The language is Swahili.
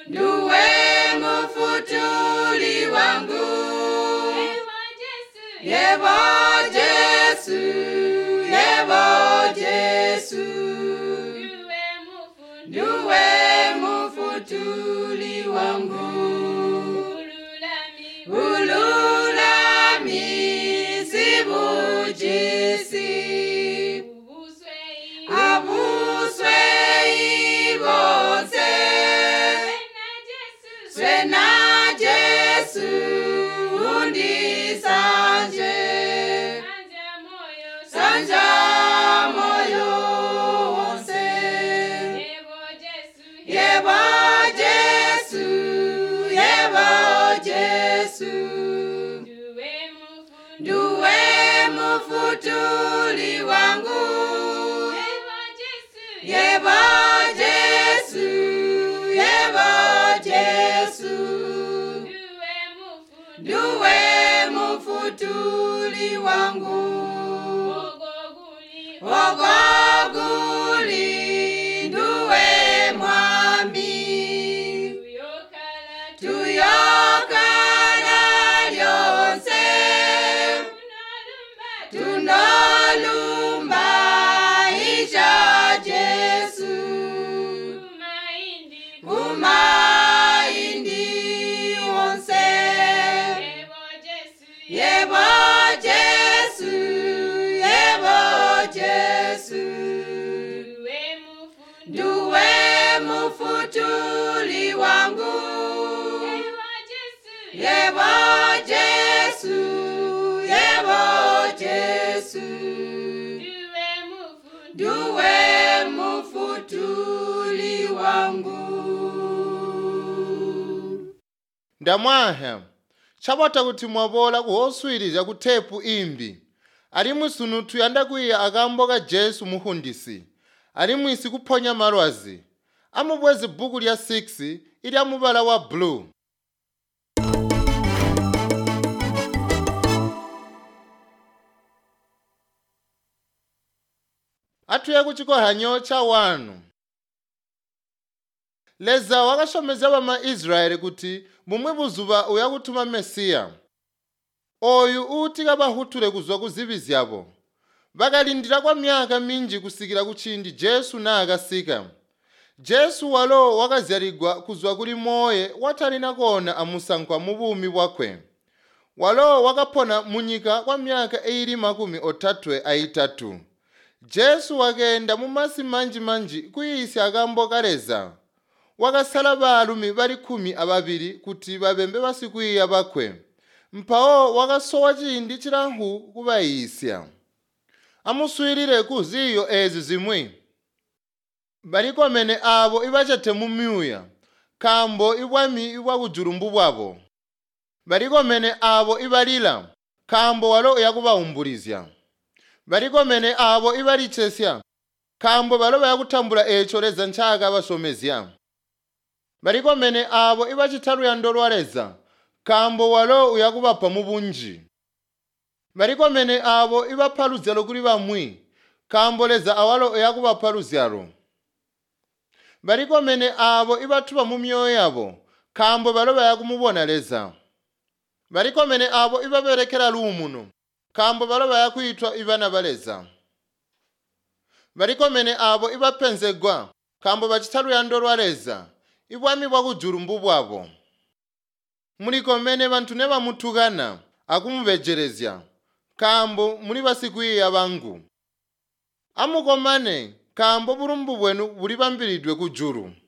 Ndiwe mufutuli wangu. Yebo Jesu, yebo Jesu. Ndiwe mufutuli wangu. Ululami sibujisi. Abuswe ibose. Swena Jesu undisanje. Sanja moyo wonse. Yebo Jesu, yebo Jesu. Ndiwe mufutuli wangu. Yebo Jesu, yebo Jesu. Ndiwe mufutuli wangu. Ogoguli ndiwe mwami. Tuyokala lyonse. Tunolumba isha Jesu. Kumaindi wonse. Yebo Jesu, yebo Jesu. Ndiwe mufutuli wangu. Yebo Jesu, yebo Jesu. Ndiwe mufutuli wangu. Ndamwahe chabota kuti mwabola kuhoswiriza kutepu imbi ali mwisunu yanda kuiya akambo ka Jesu muhundisi ali mwisi kuphonya malwazi amubwezi bhuku lya 6 ili amubala wa blue. Atuye kuchikohanyo cha 1. Leza wakashomeza bama Israeli kuti bumwe buzuba uyakutuma Mesiya. Oyu uti kabahutule kuzwa kuzibi zyabo. Bakalindira kwa myaka minji kusikira kuchindi Jesu na akasika. Jesu walo wakazyalirwa kuzwa kuli moye watalina kona amusankwa mubumi bwakwe. Walo wakapona munyika kwa myaka 33. Jesu wakenda mumasi manji kuyisi akambo kaleza. Wakasala balumi bali 12 kuti babembe basikwiya bakwe. Mpawo wakasowa chindi chilanhu kubayisya. Amuswirire kuziyo ezi zimwi. Baliko amene abo ibachate mumyuya. Kambo ibwami ibwakujulumbu bwabo. Baliko amene abo ibalila. Kambo walo yakubawumbulizya. Baliko amene abo ibalichesya. Kambo balo bayakutambula echo leza nchaka basomezya. Baliko amene abo ibachitalu ya ndolwaleza. Kambo walo uyakubapa mubunji. Baliko amene abo ibapaluzyalo kuli bamwi. Kambo leza awalo uyakubapaluzyalo. Baliko amene abo ibatuba mu myoyo yabo. Kambo balo bayakumubona leza. Baliko amene abo ibaberekera lumuno. Kambo balo bayakuyitwa ibana baleza. Baliko amene abo ibapenzegwa. Kambo bachitalu ya ndolwaleza. Ibwami bwakujulumbu bwabo. Muliko mene bantu ne bamutukana akumubejerezya. Kambo muli basikwiya bangu. Amukomane kambo bulumbu bwenu buli bambiridwe kujuru.